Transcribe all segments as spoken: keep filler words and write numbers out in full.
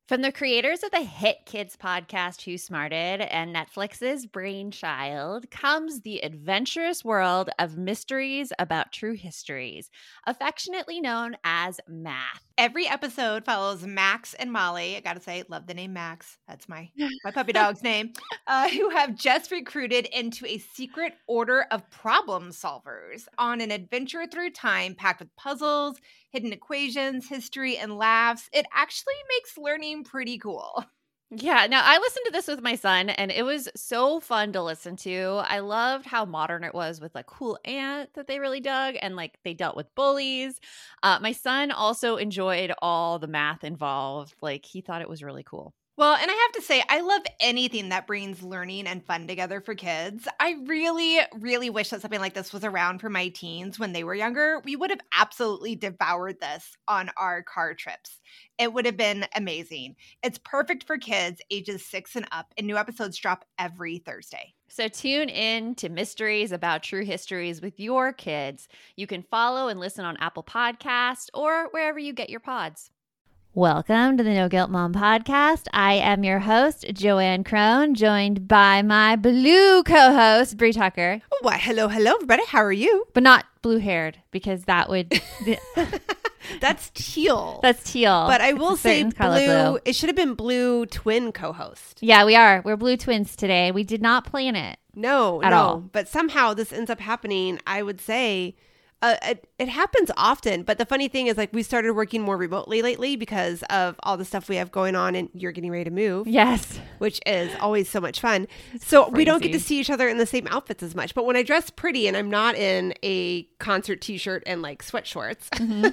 From the creators of the hit kids podcast Who Smarted and Netflix's Brainchild comes the adventurous world of mysteries about true histories, affectionately known as math. Every episode follows Max and Molly. I gotta say, love the name Max. That's my, my puppy dog's name. Uh, who have just recruited into a secret order of problem solvers on an adventure through time packed with puzzles, hidden equations, history, and laughs. It actually makes learning pretty cool. Yeah, now I listened to this with my son and it was so fun to listen to. I loved how modern it was with like cool aunt that they really dug and like they dealt with bullies. Uh, my son also enjoyed all the math involved. Like he thought it was really cool. Well, and I have to say, I love anything that brings learning and fun together for kids. I really, really wish that something like this was around for my teens when they were younger. We would have absolutely devoured this on our car trips. It would have been amazing. It's perfect for kids ages six and up, and new episodes drop every Thursday. So tune in to Mysteries About True Histories with your kids. You can follow and listen on Apple Podcasts or wherever you get your pods. Welcome to the No Guilt Mom podcast. I am your host, Joanne Crone, joined by my blue co-host, Bree Tucker. Why, hello, hello, everybody. How are you? But not blue-haired, because that would... That's teal. That's teal. But I will say blue, blue. It should have been blue twin co-host. Yeah, we are. We're blue twins today. We did not plan it. No, at no. all. But somehow this ends up happening, I would say... Uh, it, it happens often, but the funny thing is like we started working more remotely lately because of all the stuff we have going on and you're getting ready to move. Yes. Which is always so much fun. So Crazy. We don't get to see each other in the same outfits as much. But when I dress pretty and I'm not in a concert t-shirt and like sweat shorts, mm-hmm.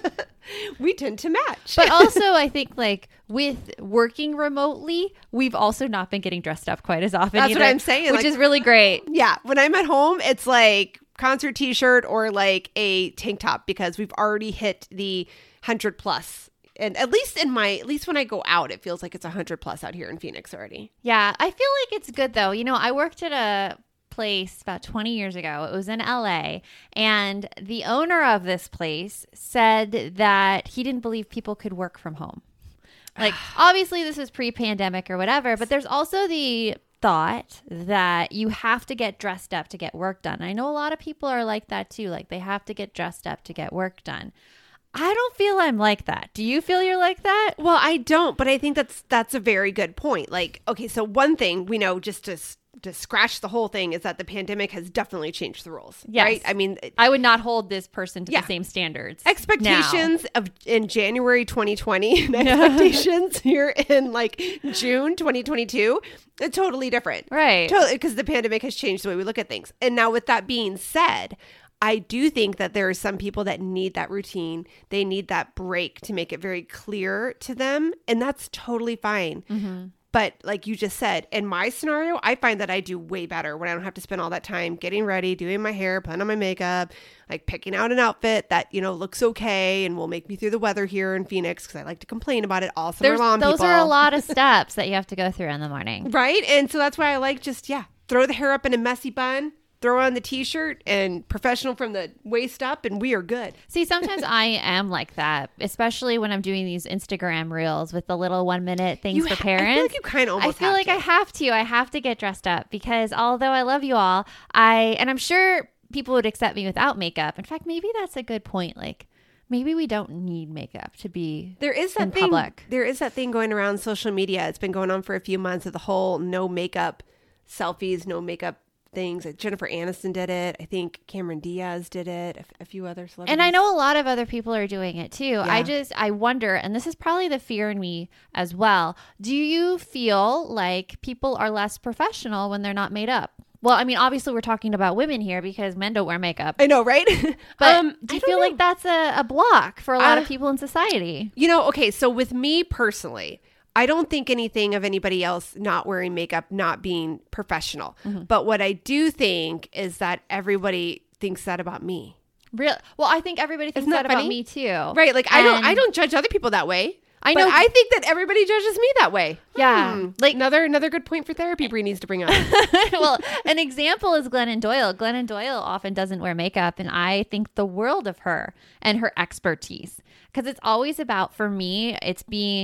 we tend to match. But also I think like with working remotely, we've also not been getting dressed up quite as often That's either, what I'm saying. Which like, is really great. Yeah. When I'm at home, it's like concert t-shirt or like a tank top because we've already hit the hundred plus. And at least in my, at least when I go out, it feels like it's a hundred plus out here in Phoenix already. Yeah. I feel like it's good though. You know, I worked at a place about twenty years ago. It was in L A. And the owner of this place said that he didn't believe people could work from home. Like obviously this is pre-pandemic or whatever, but there's also the thought that you have to get dressed up to get work done. I know a lot of people are like that too. Like they have to get dressed up to get work done. I don't feel I'm like that. Do you feel you're like that? Well, I don't, but I think that's that's a very good point. Like, okay, so one thing we know just to to scratch the whole thing is that the pandemic has definitely changed the rules. Yes. Right? I mean, I would not hold this person to yeah. the same standards. Expectations now. of in January twenty twenty and expectations here in like June twenty twenty-two, are totally different. Right. Totally, because the pandemic has changed the way we look at things. And now with that being said, I do think that there are some people that need that routine. They need that break to make it very clear to them. And that's totally fine. Mm-hmm. But like you just said, in my scenario, I find that I do way better when I don't have to spend all that time getting ready, doing my hair, putting on my makeup, like picking out an outfit that, you know, looks okay and will make me through the weather here in Phoenix because I like to complain about it all summer There's, long. Those people. are a lot of steps that you have to go through in the morning. Right. And so that's why I like just, yeah, throw the hair up in a messy bun. Throw on the t-shirt and professional from the waist up and we are good. See, sometimes I am like that, especially when I'm doing these Instagram reels with the little one minute things you for ha- parents. I feel like you kind of almost I feel have like to. I have to. I have to get dressed up because although I love you all, I, and I'm sure people would accept me without makeup. In fact, maybe that's a good point. Like, maybe we don't need makeup to be there is that in thing, public. There is that thing going around social media. It's been going on for a few months of the whole no makeup selfies, no makeup things. Jennifer Aniston did it. I think Cameron Diaz did it. A, a few other celebrities. And I know a lot of other people are doing it too. Yeah. I just, I wonder, and this is probably the fear in me as well. Do you feel like people are less professional when they're not made up? Well, I mean, obviously we're talking about women here because men don't wear makeup. I know, right? But um, do you feel know. like that's a, a block for a lot uh, of people in society? You know, okay, so with me personally, I don't think anything of anybody else not wearing makeup, not being professional. Mm-hmm. But what I do think is that everybody thinks that about me. Real? Well, I think everybody thinks that, that about me too. Right. Like and I don't I don't judge other people that way. I know. But I think that everybody judges me that way. Yeah. Hmm. Like another another good point for therapy Bree needs to bring up. Well, an example is Glennon Doyle. Glennon Doyle often doesn't wear makeup, and I think the world of her and her expertise. Because it's always about, for me, it's being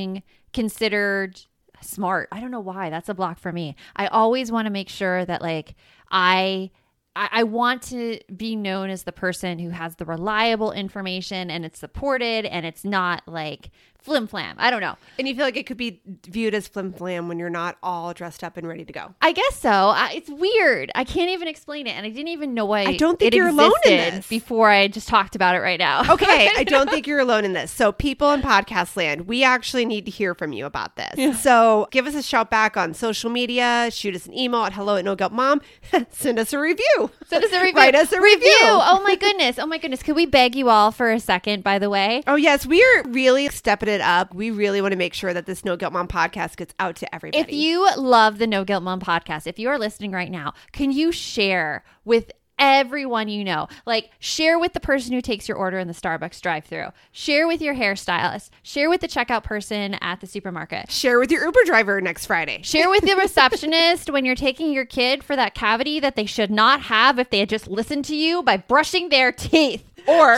considered smart. I don't know why. That's a block for me. I always want to make sure that like I I, I want to be known as the person who has the reliable information and it's supported and it's not like flim flam. I don't know. And you feel like it could be viewed as flim flam when you're not all dressed up and ready to go. I guess so. I, it's weird. I can't even explain it. And I didn't even know why I don't think it you're alone in existed this before I just talked about it right now. Okay. I don't think you're alone in this. So people in podcast land, we actually need to hear from you about this. Yeah. So give us a shout back on social media. Shoot us an email at hello at no guilt mom. Send us a review. Send us a review. Write us a review. review. Oh my goodness. Oh my goodness. Could we beg you all for a second, by the way? Oh yes. We are really stepping it up. We really want to make sure that this No Guilt Mom podcast gets out to everybody. If you love the No Guilt Mom podcast, if you are listening right now, can you share with everyone you know? Like share with the person who takes your order in the Starbucks drive-thru. Share with your hairstylist. Share with the checkout person at the supermarket. Share with your Uber driver next Friday. Share with the receptionist when you're taking your kid for that cavity that they should not have if they had just listened to you by brushing their teeth. Or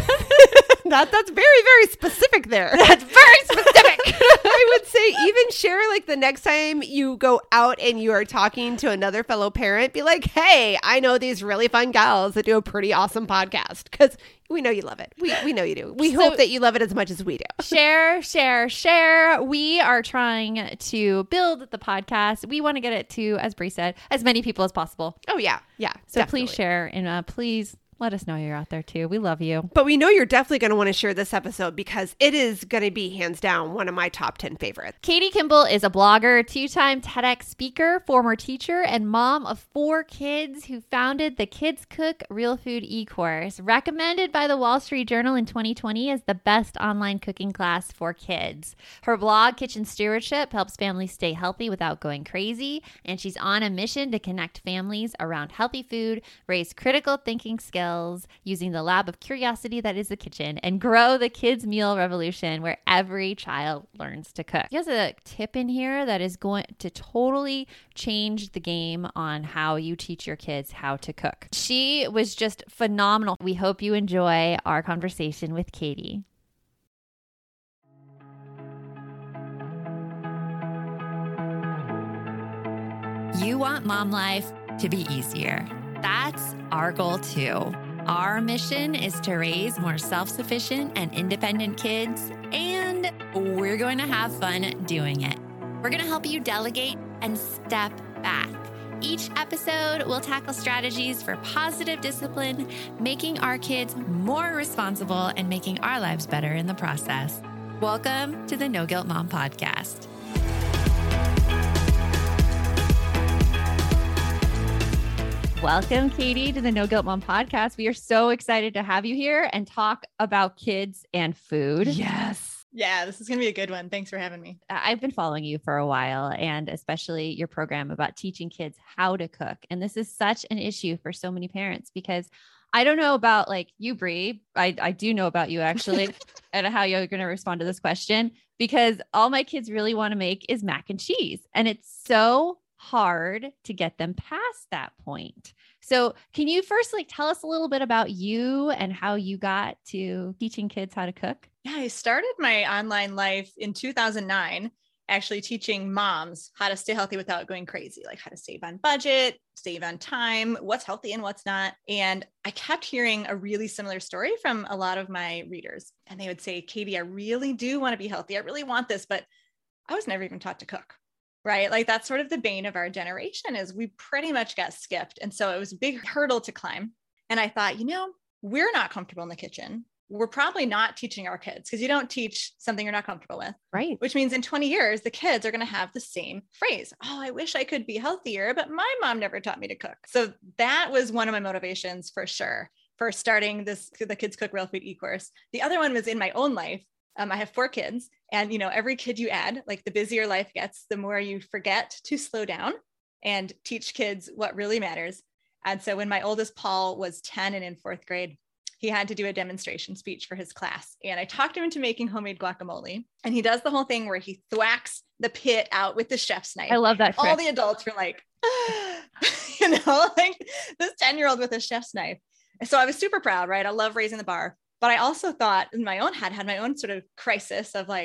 that that's very, very specific there. That's very specific. I would say even share like the next time you go out and you are talking to another fellow parent, be like, hey, I know these really fun gals that do a pretty awesome podcast, because we know you love it. We we know you do. We so, hope that you love it as much as we do. Share, share, share. We are trying to build the podcast. We want to get it to, as Brie said, as many people as possible. Oh, yeah. Yeah. So definitely. Please share and uh, please let us know you're out there too. We love you. But we know you're definitely going to want to share this episode because it is going to be hands down one of my top ten favorites. Katie Kimball is a blogger, two-time TEDx speaker, former teacher, and mom of four kids who founded the Kids Cook Real Food e-course, recommended by the Wall Street Journal in twenty twenty as the best online cooking class for kids. Her blog, Kitchen Stewardship, helps families stay healthy without going crazy, and she's on a mission to connect families around healthy food, raise critical thinking skills, using the lab of curiosity that is the kitchen, and grow the kids' meal revolution where every child learns to cook. He has a tip in here that is going to totally change the game on how you teach your kids how to cook. She was just phenomenal. We hope you enjoy our conversation with Katie. You want mom life to be easier. That's our goal too. Our mission is to raise more self-sufficient and independent kids, and we're going to have fun doing it. We're going to help you delegate and step back. Each episode will tackle strategies for positive discipline, making our kids more responsible and making our lives better in the process. Welcome to the No Guilt Mom podcast. Welcome, Katie, to the No Guilt Mom podcast. We are so excited to have you here and talk about kids and food. Yes. Yeah, this is going to be a good one. Thanks for having me. I've been following you for a while, and especially your program about teaching kids how to cook. And this is such an issue for so many parents because I don't know about like you, Brie. I, I do know about you actually and how you're going to respond to this question, because all my kids really want to make is mac and cheese. And it's so hard to get them past that point. So can you first like tell us a little bit about you and how you got to teaching kids how to cook? Yeah, I started my online life in two thousand nine, actually teaching moms how to stay healthy without going crazy, like how to save on budget, save on time, what's healthy and what's not. And I kept hearing a really similar story from a lot of my readers. And they would say, Katie, I really do want to be healthy. I really want this, but I was never even taught to cook. Right? Like that's sort of the bane of our generation is we pretty much got skipped. And so it was a big hurdle to climb. And I thought, you know, we're not comfortable in the kitchen. We're probably not teaching our kids because you don't teach something you're not comfortable with. Right. Which means in twenty years, the kids are going to have the same phrase. Oh, I wish I could be healthier, but my mom never taught me to cook. So that was one of my motivations for sure for starting this, the Kids Cook Real Food e-course. The other one was in my own life. Um, I have four kids, and you know, every kid you add, like the busier life gets, the more you forget to slow down and teach kids what really matters. And so when my oldest Paul was ten and in fourth grade, he had to do a demonstration speech for his class. And I talked him into making homemade guacamole. And he does the whole thing where he thwacks the pit out with the chef's knife. I love that trick. All the adults were like, you know, like this ten-year-old with a chef's knife. And so I was super proud, right? I love raising the bar. But I also thought in my own head, had my own sort of crisis of like,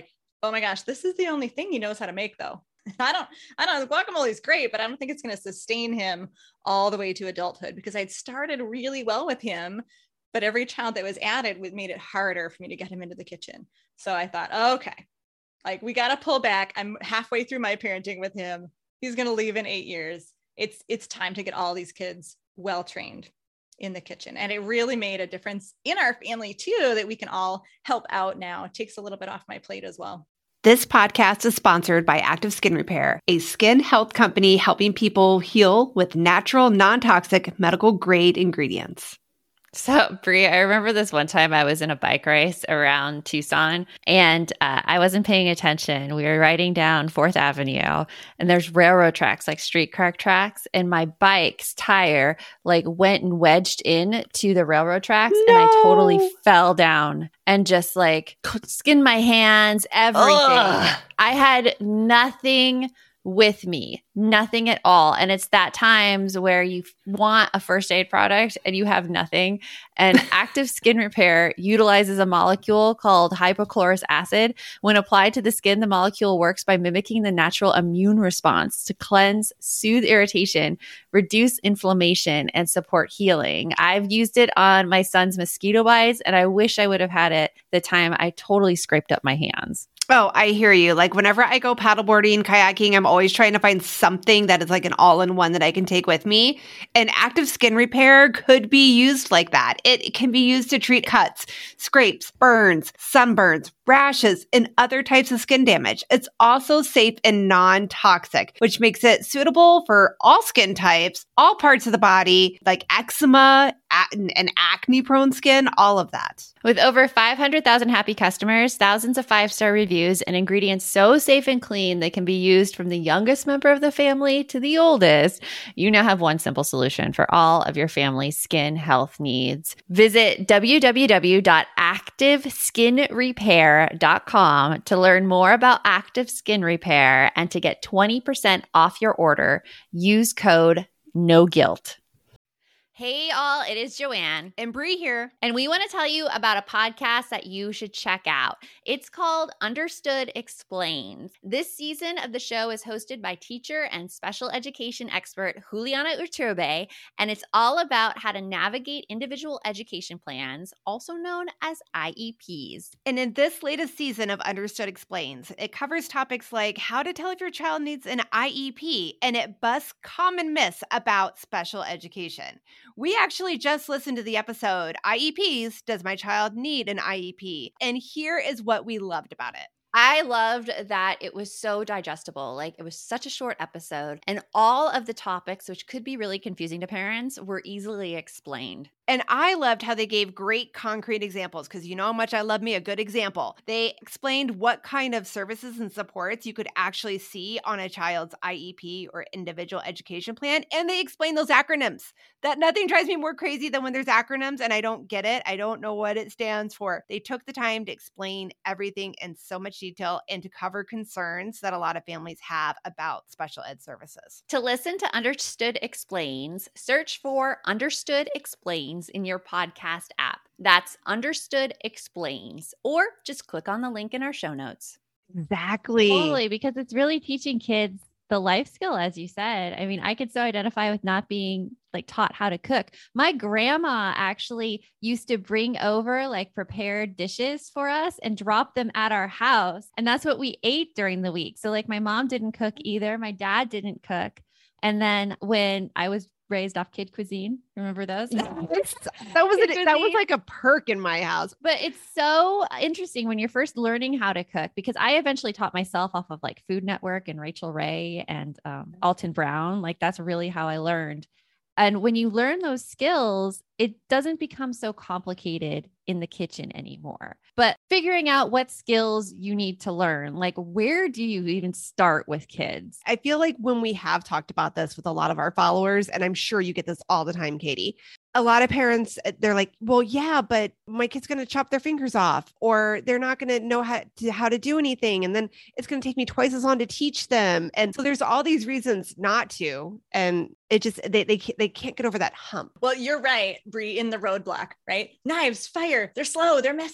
Oh my gosh, this is the only thing he knows how to make though. I don't, I don't, guacamole is great, but I don't think it's going to sustain him all the way to adulthood because I'd started really well with him, but every child that was added would made it harder for me to get him into the kitchen. So I thought, okay, like we got to pull back. I'm halfway through my parenting with him. He's going to leave in eight years. It's, it's time to get all these kids well-trained in the kitchen. And it really made a difference in our family too, that we can all help out now. It takes a little bit off my plate as well. This podcast is sponsored by Active Skin Repair, a skin health company helping people heal with natural, non-toxic, medical-grade ingredients. So, Brie, I remember this one time I was in a bike race around Tucson and uh, I wasn't paying attention. We were riding down Fourth Avenue and there's railroad tracks, like streetcar tracks. And my bike's tire like went and wedged in to the railroad tracks No. and I totally fell down and just like skinned my hands, everything. Ugh. I had nothing with me, nothing at all. And it's that times where you want a first aid product and you have nothing. And Active Skin Repair utilizes a molecule called hypochlorous acid. When applied to the skin, the molecule works by mimicking the natural immune response to cleanse, soothe irritation, reduce inflammation, and support healing. I've used it on my son's mosquito bites, and I wish I would have had it the time I totally scraped up my hands. Oh, I hear you. Like whenever I go paddleboarding, kayaking, I'm always trying to find something that is like an all-in-one that I can take with me. And Active Skin Repair could be used like that. It can be used to treat cuts, scrapes, burns, sunburns, rashes, and other types of skin damage. It's also safe and non-toxic, which makes it suitable for all skin types, all parts of the body, like eczema and acne-prone skin, all of that. With over five hundred thousand happy customers, thousands of five-star reviews, and ingredients so safe and clean they can be used from the youngest member of the family to the oldest, you now have one simple solution for all of your family's skin health needs. Visit w w w dot active skin repair dot com to learn more about Active Skin Repair and to get twenty percent off your order. Use code NOGUILT. Hey all, it is Joanne. And Brie here. And we want to tell you about a podcast that you should check out. It's called Understood Explains. This season of the show is hosted by teacher and special education expert Juliana Urturbe, and it's all about how to navigate individual education plans, also known as I E Ps. And in this latest season of Understood Explains, it covers topics like how to tell if your child needs an I E P, and it busts common myths about special education. We actually just listened to the episode, I E Ps, Does My Child Need an I E P? And here is what we loved about it. I loved that it was so digestible. Like it was such a short episode and all of the topics, which could be really confusing to parents, were easily explained. And I loved how they gave great concrete examples because you know how much I love me a good example. They explained what kind of services and supports you could actually see on a child's I E P or individual education plan. And they explained those acronyms. That nothing drives me more crazy than when there's acronyms and I don't get it. I don't know what it stands for. They took the time to explain everything in so much detail and to cover concerns that a lot of families have about special ed services. To listen to Understood Explains, search for Understood Explains in your podcast app. That's Understood Explains, or just click on the link in our show notes. Exactly. Totally, because it's really teaching kids the life skill, as you said. I mean, I could so identify with not being like taught how to cook. My grandma actually used to bring over like prepared dishes for us and drop them at our house. And that's what we ate during the week. So like my mom didn't cook either. My dad didn't cook. And then when I was raised off kid cuisine, remember those? that was a, that was like a perk in my house. But it's so interesting when you're first learning how to cook, because I eventually taught myself off of like Food Network and Rachel Ray and um, Alton Brown. Like that's really how I learned. And when you learn those skills, it doesn't become so complicated in the kitchen anymore. But figuring out what skills you need to learn, like where do you even start with kids? I feel like when we have talked about this with a lot of our followers, and I'm sure you get this all the time, Katie, a lot of parents, they're like, well, yeah, but my kid's going to chop their fingers off, or they're not going to know how to, how to do anything. And then it's going to take me twice as long to teach them. And so there's all these reasons not to. And it just, they, they, they can't get over that hump. Well, you're right, Brie, in the roadblock, right? Knives, fire, they're slow, they're messy.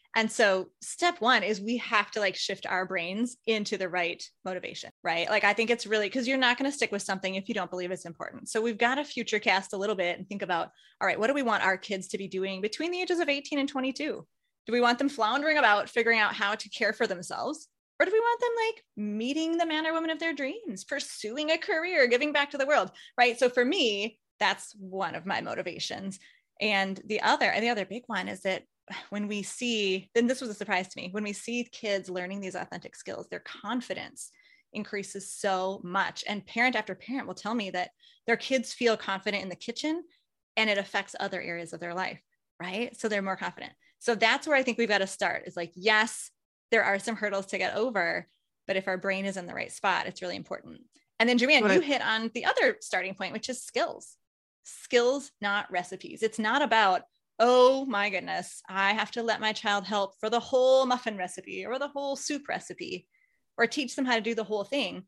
And so step one is we have to like shift our brains into the right motivation, right? Like, I think it's really, because you're not going to stick with something if you don't believe it's important. So we've got to future cast a little bit and think about, all right, what do we want our kids to be doing between the ages of eighteen and twenty-two? Do we want them floundering about figuring out how to care for themselves? Or do we want them like meeting the man or woman of their dreams, pursuing a career, giving back to the world, right? So for me, that's one of my motivations. And the other, and the other big one is that when we see, then this was a surprise to me, when we see kids learning these authentic skills, their confidence increases so much. And parent after parent will tell me that their kids feel confident in the kitchen and it affects other areas of their life, right? So they're more confident. So that's where I think we've got to start, is like, yes, there are some hurdles to get over, but if our brain is in the right spot, it's really important. And then Joanne, you hit on the other starting point, which is skills. Skills, not recipes. It's not about, oh my goodness, I have to let my child help for the whole muffin recipe or the whole soup recipe, or teach them how to do the whole thing.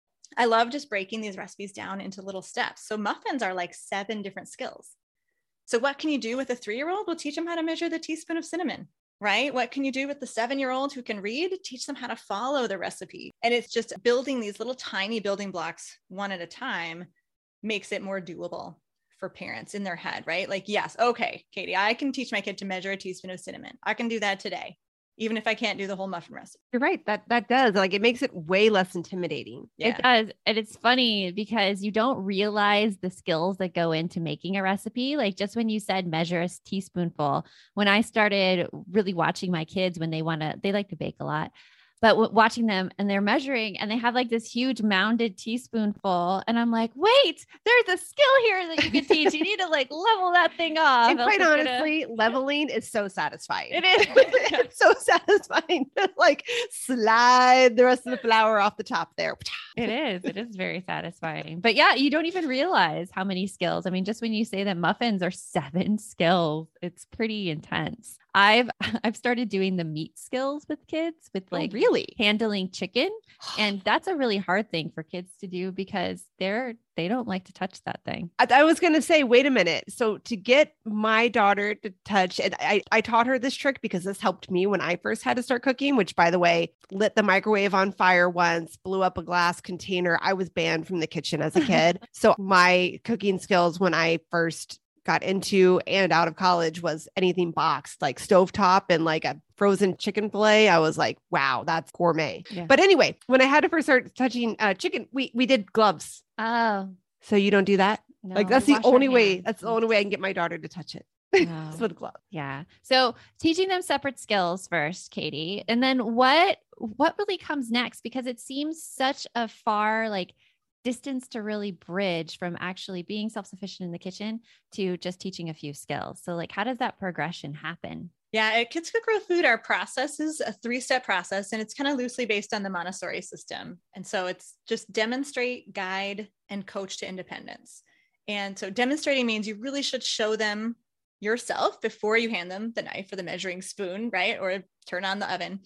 I love just breaking these recipes down into little steps. So muffins are like seven different skills. So what can you do with a three-year-old? We'll teach them how to measure the teaspoon of cinnamon, right? What can you do with the seven-year-old who can read? Teach them how to follow the recipe. And it's just building these little tiny building blocks one at a time makes it more doable for parents in their head, right? Like, yes, okay, Katie, I can teach my kid to measure a teaspoon of cinnamon. I can do that today, even if I can't do the whole muffin recipe. You're right. That that does. Like, it makes it way less intimidating. Yeah. It does. And it's funny because you don't realize the skills that go into making a recipe. Like, just when you said measure a teaspoonful, when I started really watching my kids, when they want to, they like to bake a lot, but w- watching them and they're measuring and they have like this huge mounded teaspoonful. And I'm like, wait, there's a skill here that you can teach. You need to like level that thing off. And quite honestly, gonna... leveling is so satisfying. It is. It's so satisfying. Like, slide the rest of the flour off the top there. It is. It is very satisfying. But yeah, you don't even realize how many skills. I mean, just when you say that muffins are seven skills, it's pretty intense. I've I've started doing the meat skills with kids, with like oh, really handling chicken. And that's a really hard thing for kids to do because they're they don't like to touch that thing. I, I was going to say, wait a minute. So to get my daughter to touch, and I, I taught her this trick because this helped me when I first had to start cooking, which, by the way, lit the microwave on fire once, blew up a glass container. I was banned from the kitchen as a kid. So my cooking skills when I first got into and out of college was anything boxed, like stovetop and like a frozen chicken fillet. I was like, wow, that's gourmet. Yeah. But anyway, when I had to first start touching uh, chicken, we we did gloves. Oh, so you don't do that? No, like that's the only way. That's the only way I can get my daughter to touch it. No. With gloves. Yeah. So teaching them separate skills first, Katie, and then what what really comes next? Because it seems such a far like distance to really bridge from actually being self-sufficient in the kitchen to just teaching a few skills. So like, how does that progression happen? Yeah, at Kids Cook Real Food, our process is a three-step process, and it's kind of loosely based on the Montessori system. And so it's just demonstrate, guide, and coach to independence. And so demonstrating means you really should show them yourself before you hand them the knife or the measuring spoon, right? Or turn on the oven.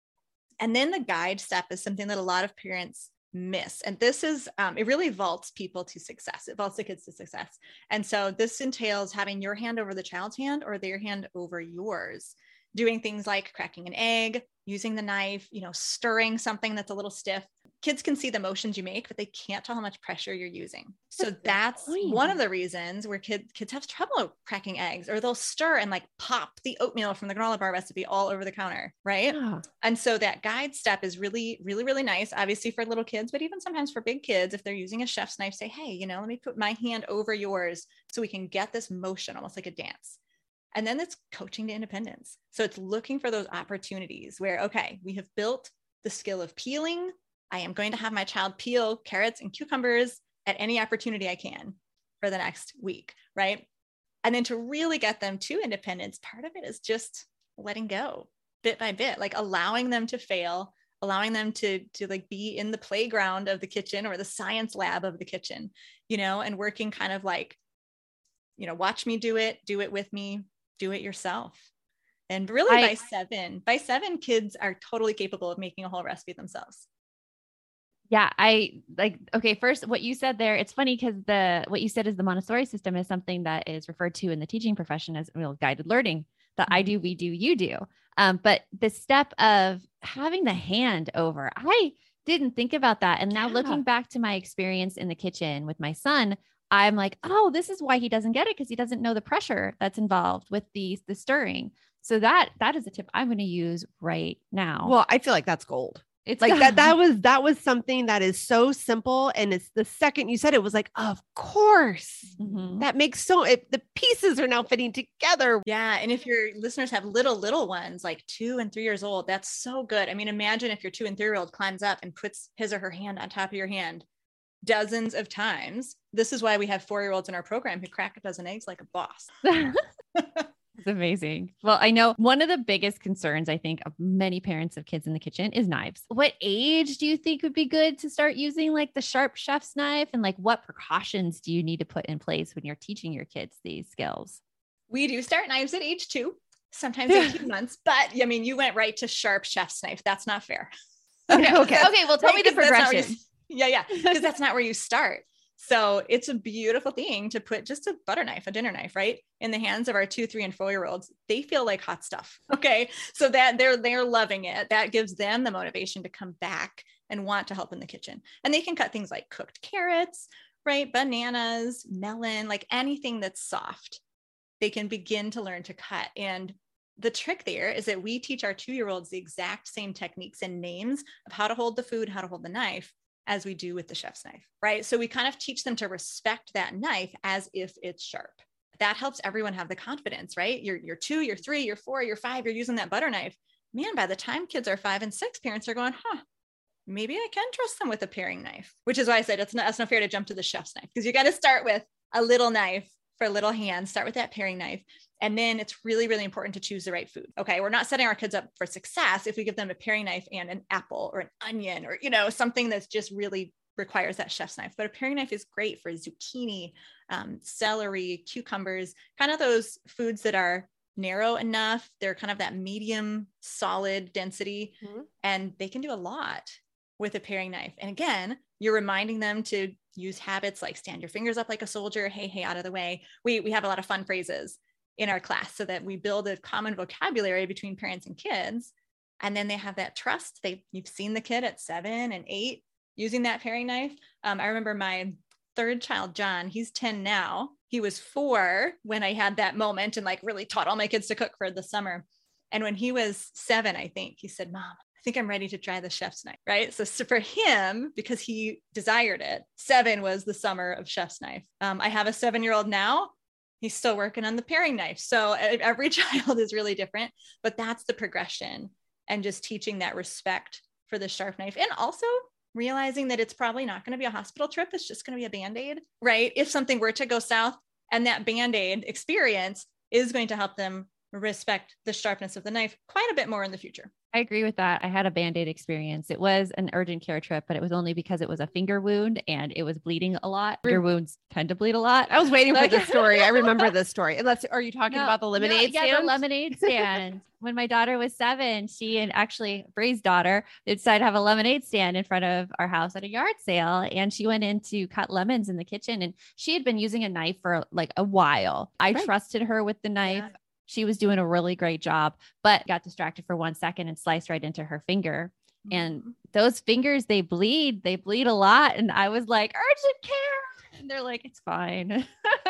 And then the guide step is something that a lot of parents miss. And this is, um, it really vaults people to success. It vaults the kids to success. And so this entails having your hand over the child's hand or their hand over yours, doing things like cracking an egg, using the knife, you know, stirring something that's a little stiff. Kids can see the motions you make, but they can't tell how much pressure you're using. So that's one of the reasons where kids kids have trouble cracking eggs, or they'll stir and like pop the oatmeal from the granola bar recipe all over the counter, right? Yeah. And so that guide step is really, really, really nice, obviously for little kids, but even sometimes for big kids, if they're using a chef's knife, say, hey, you know, let me put my hand over yours so we can get this motion almost like a dance. And then it's coaching to independence. So it's looking for those opportunities where, okay, we have built the skill of peeling. I am going to have my child peel carrots and cucumbers at any opportunity I can for the next week, right? And then to really get them to independence, part of it is just letting go bit by bit, like allowing them to fail, allowing them to, to like be in the playground of the kitchen or the science lab of the kitchen, you know, and working kind of like, you know, watch me do it, do it with me, do it yourself. And really I, by seven, by seven, kids are totally capable of making a whole recipe themselves. Yeah, I like, okay, first what you said there, it's funny because the, what you said is the Montessori system is something that is referred to in the teaching profession as, well, guided learning, that I do, we do, you do. Um, but the step of having the hand over, I didn't think about that. And now Yeah. looking back to my experience in the kitchen with my son, I'm like, oh, this is why he doesn't get it, because he doesn't know the pressure that's involved with the, the stirring. So that that is a tip I'm going to use right now. Well, I feel like that's gold. It's Like that, that was, that was something that is so simple. And it's the second you said it was like, of course, Mhm. that makes so, it, the pieces are now fitting together. Yeah. And if your listeners have little, little ones, like two and three years old, that's so good. I mean, imagine if your two and three year old climbs up and puts his or her hand on top of your hand dozens of times. This is why we have four year olds in our program who crack a dozen eggs like a boss. It's amazing. Well, I know one of the biggest concerns, I think, of many parents of kids in the kitchen is knives. What age do you think would be good to start using like the sharp chef's knife? And like what precautions do you need to put in place when you're teaching your kids these skills? We do start knives at age two, sometimes eighteen months, but I mean, you went right to sharp chef's knife. That's not fair. Okay. Okay. Okay. Well, tell me the Because that's not where you- progression. Yeah. Yeah. Because that's not where you start. So it's a beautiful thing to put just a butter knife, a dinner knife, right, in the hands of our two, three, and four year olds. They feel like hot stuff. Okay. So that they're, they're loving it. That gives them the motivation to come back and want to help in the kitchen. And they can cut things like cooked carrots, right? Bananas, melon, like anything that's soft, they can begin to learn to cut. And the trick there is that we teach our two year olds the exact same techniques and names of how to hold the food, how to hold the knife, as we do with the chef's knife, right? So we kind of teach them to respect that knife as if it's sharp. That helps everyone have the confidence, right? You're, you're two, you're three, you're four, you're five, you're using that butter knife. Man, by the time kids are five and six, parents are going, huh, maybe I can trust them with a paring knife, which is why I said it's not, it's not fair to jump to the chef's knife, because you got to start with a little knife for little hands, start with that paring knife. And then it's really, really important to choose the right food. Okay. We're not setting our kids up for success if we give them a paring knife and an apple or an onion or, you know, something that's just really requires that chef's knife. But a paring knife is great for zucchini, um, celery, cucumbers, kind of those foods that are narrow enough. They're kind of that medium solid density, Mhm. and they can do a lot with a paring knife. And again, you're reminding them to use habits like stand your fingers up like a soldier. Hey, hey, out of the way. We, we have a lot of fun phrases in our class so that we build a common vocabulary between parents and kids. And then they have that trust. They, you've seen the kid at seven and eight using that paring knife. Um, I remember my third child, John, he's ten now. He was four when I had that moment and like really taught all my kids to cook for the summer. And when he was seven, I think he said, Mom, I think I'm ready to try the chef's knife, right? So, so for him, because he desired it, seven was the summer of chef's knife. Um, I have a seven-year-old now. He's still working on the paring knife. So every child is really different, but that's the progression, and just teaching that respect for the sharp knife, and also realizing that it's probably not going to be a hospital trip. It's just going to be a Band-Aid, right? If something were to go south, and that Band-Aid experience is going to help them respect the sharpness of the knife quite a bit more in the future. I agree with that. I had a Band-Aid experience. It was an urgent care trip, but it was only because it was a finger wound and it was bleeding a lot. Finger wounds tend to bleed a lot. I was waiting Like- for this story. I remember this story. Unless, are you talking No, about the lemonade no, stand? Yeah, the lemonade stand. When my daughter was seven, she and actually Bree's daughter they decided to have a lemonade stand in front of our house at a yard sale. And she went in to cut lemons in the kitchen, and she had been using a knife for like a while. I Right. trusted her with the knife. Yeah. She was doing a really great job, but got distracted for one second and sliced right into her finger. And those fingers, they bleed, they bleed a lot. And I was like, urgent care. And they're like, it's fine.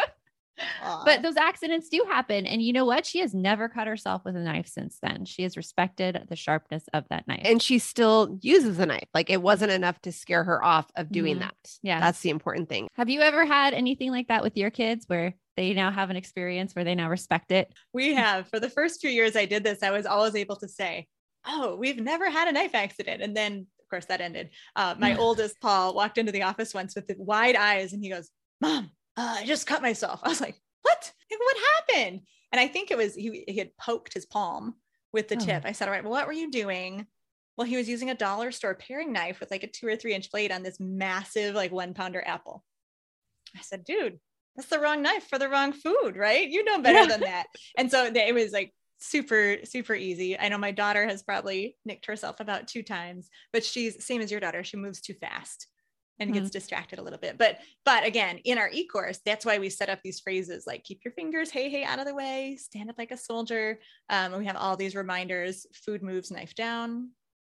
But those accidents do happen. And you know what? She has never cut herself with a knife since then. She has respected the sharpness of that knife. And she still uses a knife. Like it wasn't enough to scare her off of doing Mhm. that. Yeah. That's the important thing. Have you ever had anything like that with your kids where they now have an experience where they now respect it? We have. For the first few years I did this, I was always able to say, oh, we've never had a knife accident. And then, of course, that ended. Uh, my oldest, Paul, walked into the office once with the wide eyes and he goes, Mom, uh, I just cut myself. I was like, what? Like, what happened? And I think it was, he, he had poked his palm with the Oh. tip. I said, all right, well, what were you doing? Well, he was using a dollar store paring knife with like a two or three inch blade on this massive, like one pounder apple. I said, dude, that's the wrong knife for the wrong food, right? You know better than that. And so it was like super, super easy. I know my daughter has probably nicked herself about two times, but she's same as your daughter. She moves too fast. and gets distracted a little bit. But, but again, in our e-course, that's why we set up these phrases like keep your fingers, hey, hey, out of the way, stand up like a soldier. Um, and we have all these reminders, food moves, knife down,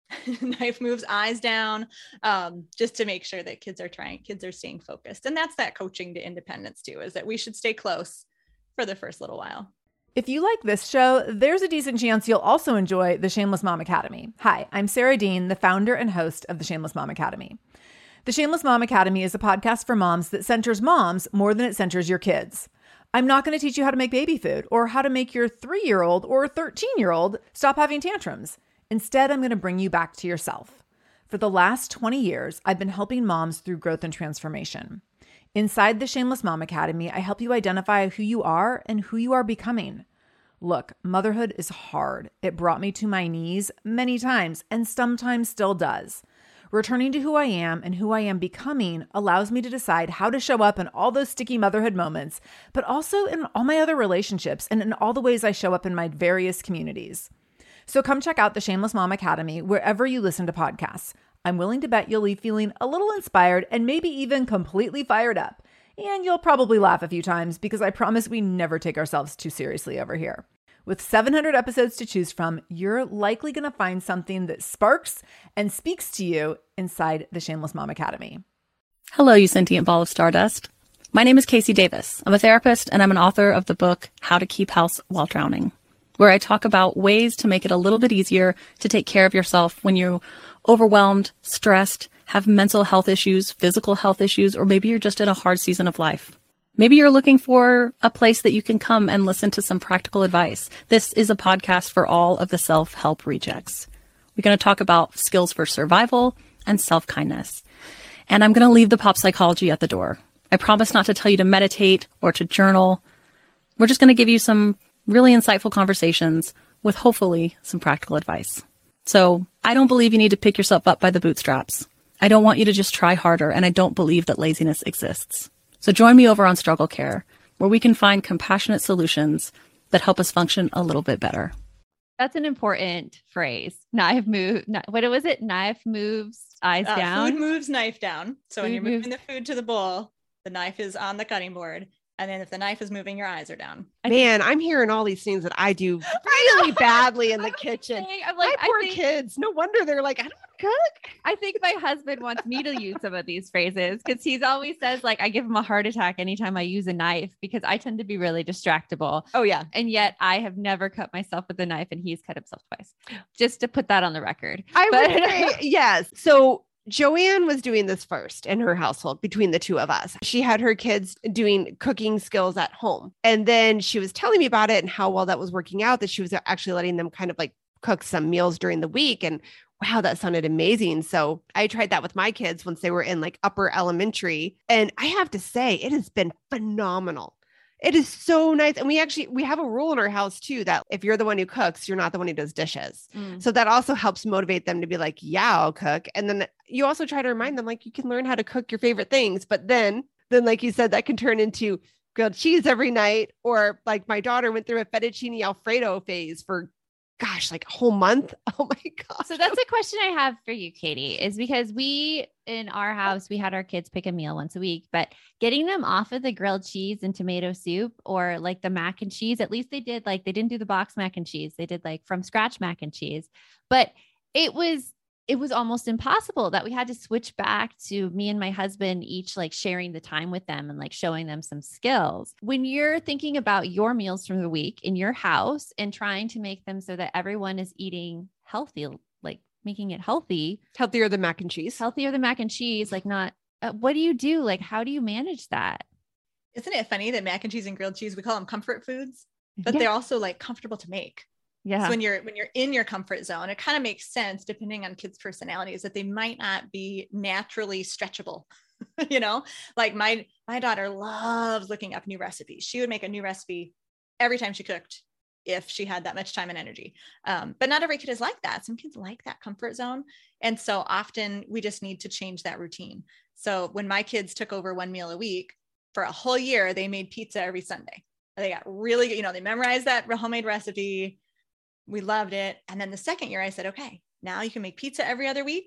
knife moves, eyes down, um, just to make sure that kids are trying, kids are staying focused. And that's that coaching to independence too, is that we should stay close for the first little while. If you like this show, there's a decent chance you'll also enjoy the Shameless Mom Academy. Hi, I'm Sarah Dean, the founder and host of the Shameless Mom Academy. The Shameless Mom Academy is a podcast for moms that centers moms more than it centers your kids. I'm not going to teach you how to make baby food or how to make your three-year-old or thirteen-year-old stop having tantrums. Instead, I'm going to bring you back to yourself. For the last twenty years, I've been helping moms through growth and transformation. Inside the Shameless Mom Academy, I help you identify who you are and who you are becoming. Look, motherhood is hard. It brought me to my knees many times and sometimes still does. Returning to who I am and who I am becoming allows me to decide how to show up in all those sticky motherhood moments, but also in all my other relationships and in all the ways I show up in my various communities. So come check out the Shameless Mom Academy wherever you listen to podcasts. I'm willing to bet you'll leave feeling a little inspired and maybe even completely fired up. And you'll probably laugh a few times because I promise we never take ourselves too seriously over here. With seven hundred episodes to choose from, you're likely going to find something that sparks and speaks to you inside the Shameless Mom Academy. Hello, you sentient ball of stardust. My name is Casey Davis. I'm a therapist and I'm an author of the book, How to Keep House While Drowning, where I talk about ways to make it a little bit easier to take care of yourself when you're overwhelmed, stressed, have mental health issues, physical health issues, or maybe you're just in a hard season of life. Maybe you're looking for a place that you can come and listen to some practical advice. This is a podcast for all of the self-help rejects. We're going to talk about skills for survival and self-kindness. And I'm going to leave the pop psychology at the door. I promise not to tell you to meditate or to journal. We're just going to give you some really insightful conversations with hopefully some practical advice. So I don't believe you need to pick yourself up by the bootstraps. I don't want you to just try harder, and I don't believe that laziness exists. So join me over on Struggle Care, where we can find compassionate solutions that help us function a little bit better. That's an important phrase. Knife move. kn- What was it? Knife moves, eyes Uh, down. Food moves, knife down. So when Food you're moves- moving the food to the bowl, the knife is on the cutting board. And then if the knife is moving, your eyes are down. Man, I'm hearing all these things that I do really badly in the kitchen. I'm like, My poor I think, kids. No wonder they're like, I don't cook. I think my husband wants me to use some of these phrases because he's always says like I give him a heart attack anytime I use a knife because I tend to be really distractible. Oh, yeah. And yet I have never cut myself with a knife and he's cut himself twice. Just to put that on the record. I But- would say yes. So Joanne was doing this first in her household between the two of us. She had her kids doing cooking skills at home. And then she was telling me about it and how well that was working out, that she was actually letting them kind of like cook some meals during the week. And wow, that sounded amazing. So I tried that with my kids once they were in like upper elementary. And I have to say, it has been phenomenal. It is so nice. And we actually, we have a rule in our house too, that if you're the one who cooks, you're not the one who does dishes. Mm. So that also helps motivate them to be like, yeah, I'll cook. And then you also try to remind them, like, you can learn how to cook your favorite things. But then, then like you said, that can turn into grilled cheese every night. Or like my daughter went through a fettuccine Alfredo phase for, gosh, like a whole month. Oh my gosh. So that's a question I have for you, Katie, is because we in our house, we had our kids pick a meal once a week, but getting them off of the grilled cheese and tomato soup or like the mac and cheese, at least they did like, they didn't do the box mac and cheese. They did like from scratch mac and cheese, but it was, it was almost impossible that we had to switch back to me and my husband each like sharing the time with them and like showing them some skills. When you're thinking about your meals from the week in your house and trying to make them so that everyone is eating healthy, like making it healthy, Healthier than mac and cheese. healthier than mac and cheese, like not, uh, what do you do? Like, how do you manage that? Isn't it funny that mac and cheese and grilled cheese, we call them comfort foods, but Yeah. they're also like comfortable to make. Yeah. So when you're when you're in your comfort zone, it kind of makes sense depending on kids' personalities that they might not be naturally stretchable. You know, like my my daughter loves looking up new recipes. She would make a new recipe every time she cooked if she had that much time and energy. Um, but not every kid is like that. Some kids like that comfort zone. And so often we just need to change that routine. So when my kids took over one meal a week for a whole year, they made pizza every Sunday. They got really good, you know, they memorized that homemade recipe. We loved it. And then the second year I said, okay, now you can make pizza every other week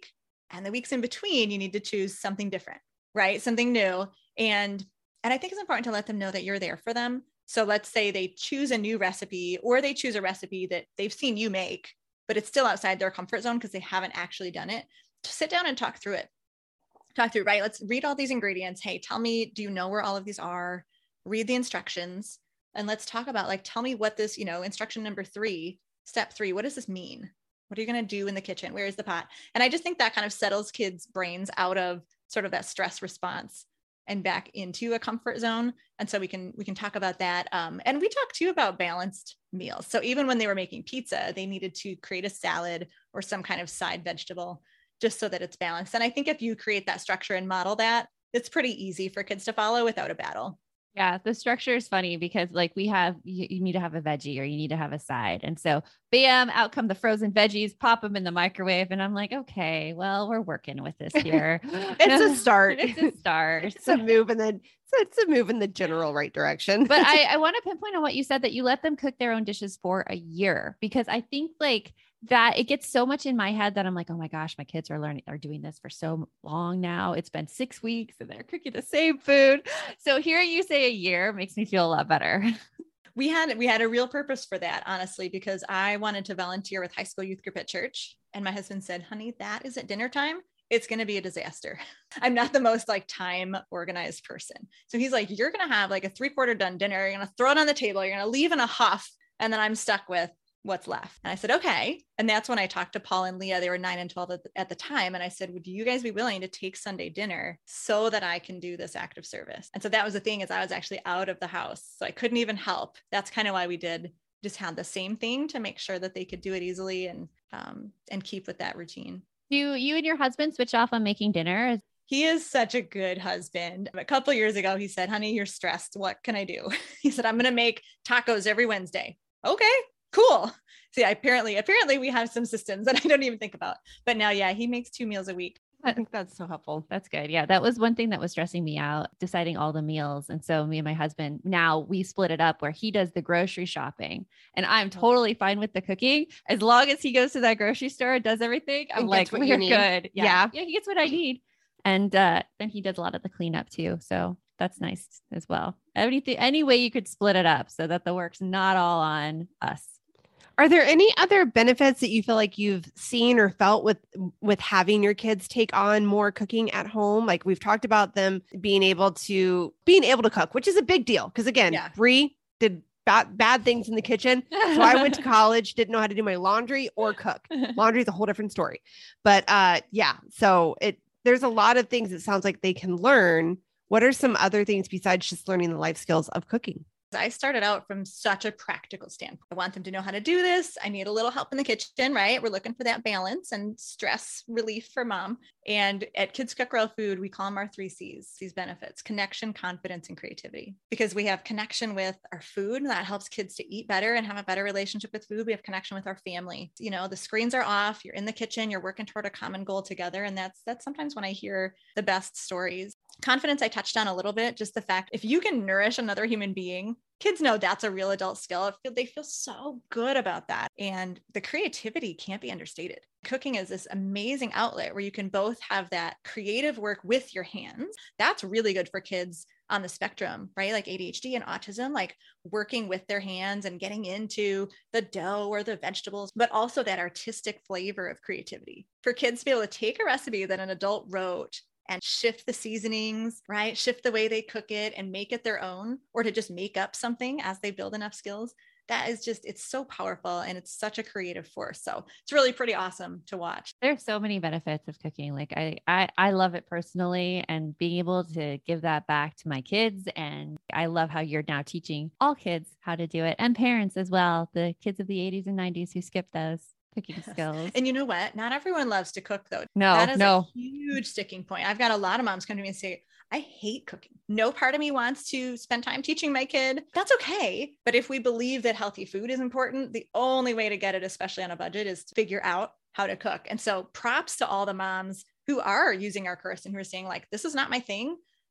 And the weeks in between, you need to choose something different, right? Something new. And, and I think it's important to let them know that you're there for them. So let's say they choose a new recipe, or they choose a recipe that they've seen you make, but it's still outside their comfort zone because they haven't actually done it. Just sit down and talk through it. Talk through, right? Let's read all these ingredients. Hey, tell me, do you know where all of these are? Read the instructions. And let's talk about, like, tell me what this, you know, instruction number three, step three, what does this mean? What are you going to do in the kitchen? Where is the pot? And I just think that kind of settles kids' brains out of sort of that stress response and back into a comfort zone. And so we can, we can talk about that. Um, and we talked too about balanced meals. So even when they were making pizza, they needed to create a salad or some kind of side vegetable just so that it's balanced. And I think if you create that structure and model that, it's pretty easy for kids to follow without a battle. Yeah, the structure is funny because like we have, you, you need to have a veggie or you need to have a side. And so bam, out come the frozen veggies, pop them in the microwave. And I'm like, okay, well, we're working with this here. It's a start. It's a start. It's a move in the, it's a move in the general right direction. But I, I want to pinpoint on what you said, that you let them cook their own dishes for a year, because I think like that it gets so much in my head that I'm like, oh my gosh, my kids are learning, are doing this for so long now. It's been six weeks and they're cooking the same food. So hearing you say a year makes me feel a lot better. We had, we had a real purpose for that, honestly, because I wanted to volunteer with high school youth group at church. And my husband said, honey, that is at dinner time. It's going to be a disaster. I'm not the most like time organized person. So he's like, you're going to have like a three quarter done dinner. You're going to throw it on the table. You're going to leave in a huff. And then I'm stuck with what's left. And I said, okay. And that's when I talked to Paul and Leah. They were nine and twelve at the, at the time. And I said, would you guys be willing to take Sunday dinner so that I can do this act of service? And so that was the thing, is I was actually out of the house. So I couldn't even help. That's kind of why we did just had the same thing, to make sure that they could do it easily and, um, and keep with that routine. Do you and your husband switch off on making dinner? He is such a good husband. A couple of years ago, he said, honey, you're stressed. What can I do? He said, I'm going to make tacos every Wednesday. Okay, cool. See, apparently, apparently we have some systems that I don't even think about, but now, yeah, he makes two meals a week. I think that's so helpful. That's good. Yeah. That was one thing that was stressing me out, deciding all the meals. And so me and my husband, now we split it up where he does the grocery shopping and I'm totally fine with the cooking. As long as he goes to that grocery store and does everything, I'm like, we're good. Yeah. Yeah. Yeah. He gets what I need. And uh, then he does a lot of the cleanup too. So that's nice as well. Anything, any way you could split it up so that the work's not all on us. Are there any other benefits that you feel like you've seen or felt with with having your kids take on more cooking at home? Like we've talked about them being able to being able to cook, which is a big deal. Because again, Yeah. Bree did bad bad things in the kitchen. So I went to college, didn't know how to do my laundry or cook. Laundry is a whole different story. But uh, yeah, so it there's a lot of things it sounds like they can learn. What are some other things besides just learning the life skills of cooking? I started out from such a practical standpoint. I want them to know how to do this. I need a little help in the kitchen, right? We're looking for that balance and stress relief for mom. And at Kids Cook Real Food, we call them our three C's, these benefits: connection, confidence, and creativity. Because we have connection with our food, that helps kids to eat better and have a better relationship with food. We have connection with our family. You know, the screens are off, you're in the kitchen, you're working toward a common goal together. And that's, that's sometimes when I hear the best stories. Confidence, I touched on a little bit, just the fact if you can nourish another human being, kids know that's a real adult skill. I feel, they feel so good about that. And the creativity can't be understated. Cooking is this amazing outlet where you can both have that creative work with your hands. That's really good for kids on the spectrum, right? Like A D H D and autism, like working with their hands and getting into the dough or the vegetables, but also that artistic flavor of creativity. For kids to be able to take a recipe that an adult wrote and shift the seasonings, right? Shift the way they cook it and make it their own, or to just make up something as they build enough skills. That is just, it's so powerful and it's such a creative force. So it's really pretty awesome to watch. There's so many benefits of cooking. Like I, I, I love it personally, and being able to give that back to my kids. And I love how you're now teaching all kids how to do it, and parents as well. The kids of the eighties and nineties who skipped those cooking skills. And you know what? Not everyone loves to cook though. No, that is no. a huge sticking point. I've got a lot of moms come to me and say, I hate cooking. No part of me wants to spend time teaching my kid. That's okay. But if we believe that healthy food is important, the only way to get it, especially on a budget, is to figure out how to cook. And so props to all the moms who are using our course and who are saying like, this is not my thing,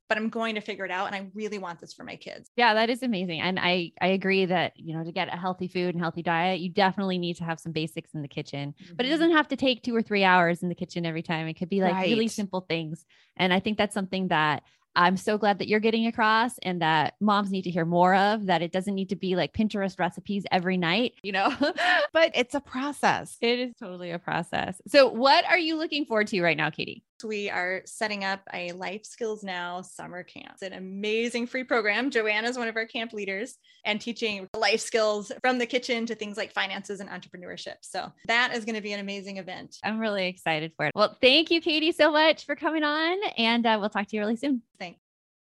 but I'm going to figure it out. And I really want this for my kids. Yeah, that is amazing. And I, I agree that, you know, to get a healthy food and healthy diet, you definitely need to have some basics in the kitchen, mm-hmm. but it doesn't have to take two or three hours in the kitchen every time. It could be like right. really simple things. And I think that's something that I'm so glad that you're getting across and that moms need to hear more of, that it doesn't need to be like Pinterest recipes every night, you know, but it's a process. It is totally a process. So what are you looking forward to right now, Katie? We are setting up a Life Skills Now summer camp. It's an amazing free program. Joanna is one of our camp leaders and teaching life skills from the kitchen to things like finances and entrepreneurship. So that is going to be an amazing event. I'm really excited for it. Well, thank you, Katie, so much for coming on, and uh, we'll talk to you really soon. Thanks.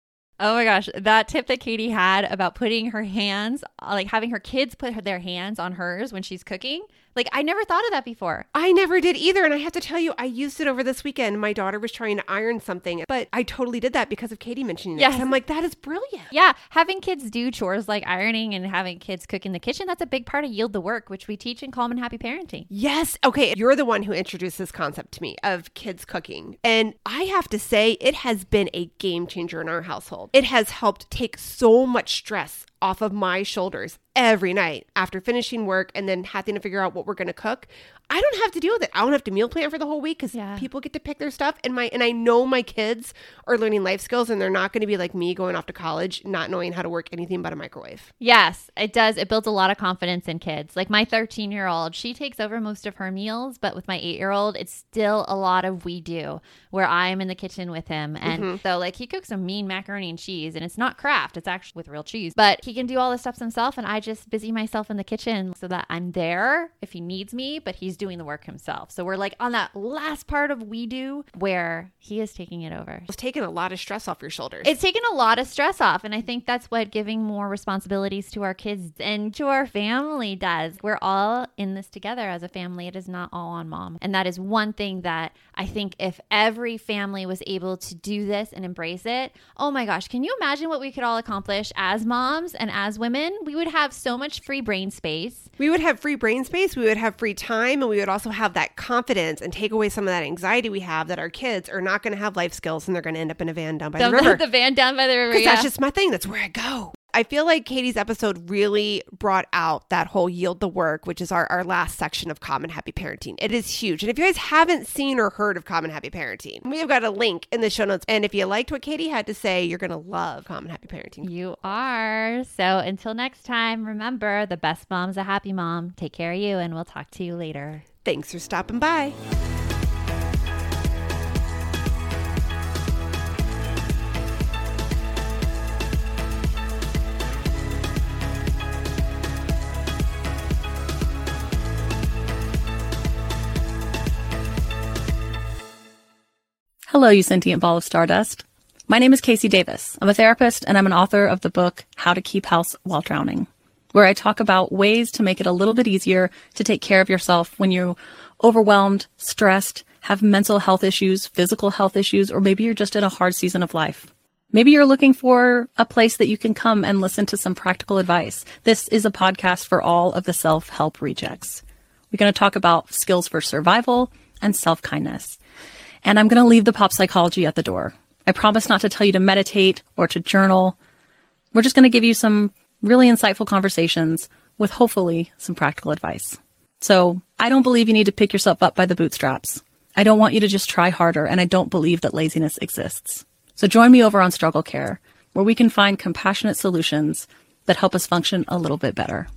Oh my gosh, that tip that Katie had about putting her hands, like having her kids put their hands on hers when she's cooking. Like, I never thought of that before. I never did either. And I have to tell you, I used it over this weekend. My daughter was trying to iron something, but I totally did that because of Katie mentioning it. Yes. I'm like, that is brilliant. Yeah. Having kids do chores like ironing and having kids cook in the kitchen, that's a big part of Yield the Work, which we teach in Calm and Happy Parenting. Yes. Okay. You're the one who introduced this concept to me of kids cooking. And I have to say, it has been a game changer in our household. It has helped take so much stress off of my shoulders every night after finishing work and then having to figure out what we're going to cook. I don't have to deal with it. I don't have to meal plan for the whole week because yeah. people get to pick their stuff. And my and I know my kids are learning life skills and they're not going to be like me going off to college, not knowing how to work anything but a microwave. Yes, it does. It builds a lot of confidence in kids. Like my thirteen-year-old, she takes over most of her meals, but with my eight-year-old, it's still a lot of we do where I'm in the kitchen with him. And mm-hmm. so like he cooks some mean macaroni and cheese and it's not Kraft, it's actually with real cheese, but he can do all the stuff himself. And I just busy myself in the kitchen so that I'm there if he needs me, but he's doing the work himself. So we're like on that last part of we do where he is taking it over. It's taking a lot of stress off your shoulders. It's taken a lot of stress off. And I think that's what giving more responsibilities to our kids and to our family does. We're all in this together as a family. It is not all on mom. And that is one thing that I think if every family was able to do this and embrace it, oh my gosh, can you imagine what we could all accomplish as moms and as women? We would have so much free brain space. We would have free brain space. We would have free time, and we would also have that confidence and take away some of that anxiety we have that our kids are not going to have life skills and they're going to end up in a van down by the, the river. The van down by the river. Because yeah. that's just my thing. That's where I go. I feel like Katie's episode really brought out that whole Yield the Work, which is our, our last section of Calm and Happy Parenting. It is huge. And if you guys haven't seen or heard of Calm and Happy Parenting, we have got a link in the show notes. And if you liked what Katie had to say, you're going to love Calm and Happy Parenting. You are. So until next time, remember, the best mom's a happy mom. Take care of you, and we'll talk to you later. Thanks for stopping by. Hello, you sentient ball of stardust. My name is Casey Davis. I'm a therapist and I'm an author of the book, How to Keep House While Drowning, where I talk about ways to make it a little bit easier to take care of yourself when you're overwhelmed, stressed, have mental health issues, physical health issues, or maybe you're just in a hard season of life. Maybe you're looking for a place that you can come and listen to some practical advice. This is a podcast for all of the self-help rejects. We're going to talk about skills for survival and self-kindness. And I'm going to leave the pop psychology at the door. I promise not to tell you to meditate or to journal. We're just going to give you some really insightful conversations with hopefully some practical advice. So I don't believe you need to pick yourself up by the bootstraps. I don't want you to just try harder, and I don't believe that laziness exists. So join me over on Struggle Care, where we can find compassionate solutions that help us function a little bit better.